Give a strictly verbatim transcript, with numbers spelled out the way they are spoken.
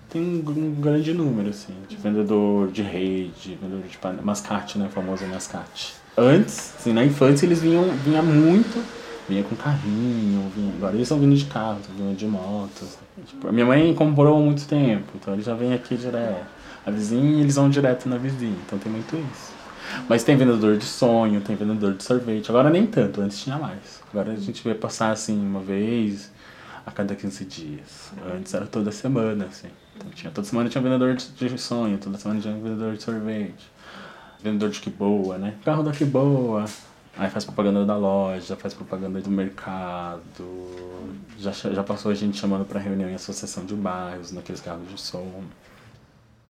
tem um, um grande número, assim, de vendedor de rede, vendedor de panela, mascate, né, o famoso mascate. Antes, assim, na infância eles vinham, vinha muito, vinha com carrinho, vinha, agora eles estão vindo de carro, estão vindo de motos. Tipo, a minha mãe comprou há muito tempo, então eles já vêm aqui direto. A vizinha, eles vão direto na vizinha, então tem muito isso. Mas tem vendedor de sonho, tem vendedor de sorvete, agora nem tanto, antes tinha mais. Agora a gente vê passar, assim, uma vez a cada quinze dias. Antes era toda semana, assim. Então, tinha, toda semana tinha um vendedor de, de sonho, toda semana tinha um vendedor de sorvete. Vendedor de que boa, né? Carro da que boa. Aí faz propaganda da loja, faz propaganda do mercado. Já, já passou a gente chamando pra reunião em associação de bairros, naqueles carros de som.